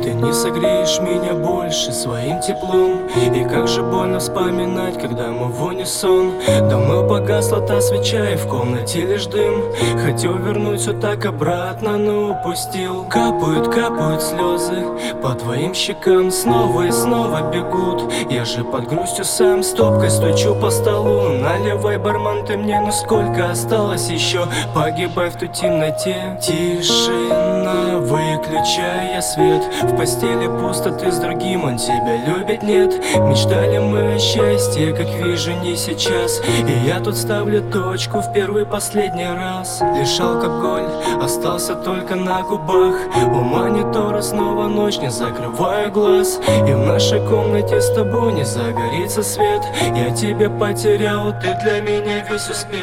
Ты не согреешь меня больше своим теплом. И как же больно вспоминать, когда мы в унисон. Давно погасла та свеча, и в комнате лишь дым. Хотел вернуть все так обратно, но упустил. Капают, капают слезы по твоим щекам, снова и снова бегут. Я же под грустью сам стопкой стучу по столу. Наливай, бармен, ты мне, ну сколько осталось еще? Погибай в той темноте. Тишина, выключай я свет. В постели пусто, ты с другим, он тебя любит, нет. Мечтали мы о счастье, как вижу, не сейчас. И я тут ставлю точку в первый последний раз. Лишь алкоголь остался только на губах. У монитора снова ночь, не закрываю глаз. И в нашей комнате с тобой не загорится свет. Я тебя потерял, ты для меня весь успех.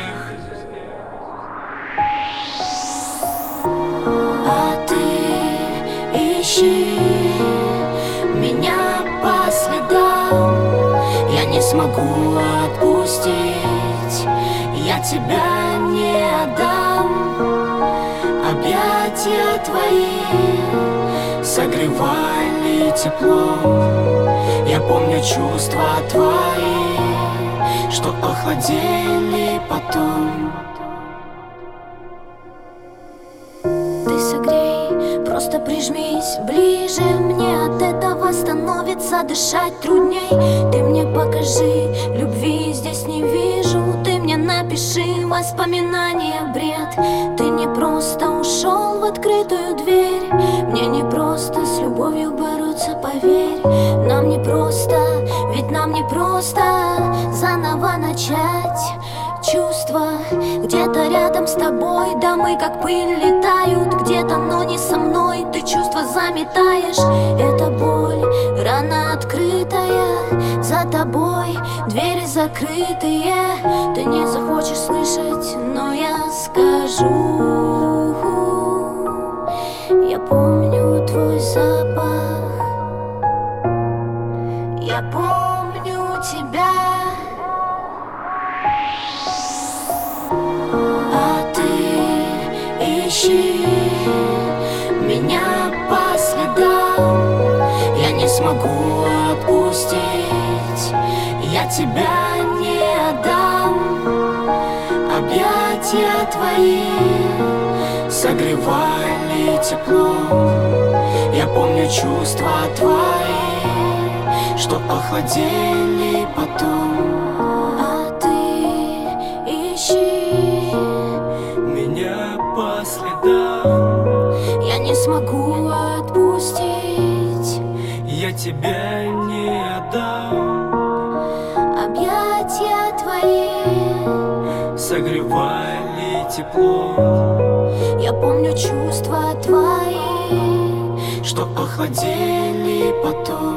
А ты ищи меня по следам. Я не смогу отпустить, я тебя не отдам. Объятия твои согревали теплом. Я помню чувства твои, что охладели потом. Ты согрей, просто прижмись ближе. Мне от этого становится дышать трудней. Ты мне покажи, любви здесь не вижу. Ты мне напиши, воспоминания бред. Ты не просто ушел в открытую дверь. Мне не просто с любовью бороться, поверь. Нам не просто, ведь нам не просто заново начать. Чувства где-то рядом с тобой, да мы как пыль летают где-то, но не со мной. Ты чувства заметаешь, это боль, рана открытая. За тобой двери закрытые. Ты не захочешь слышать, но я скажу. Я помню твой запах, я помню тебя. Ищи меня по следам. Я не смогу отпустить, я тебя не отдам. Объятия твои согревали теплом. Я помню чувства твои, что охладели потом. А ты ищи меня по следам. Я не смогу отпустить, я тебя не отдам. объятия твои согревали тепло. Я помню чувства твои, что охладели потом.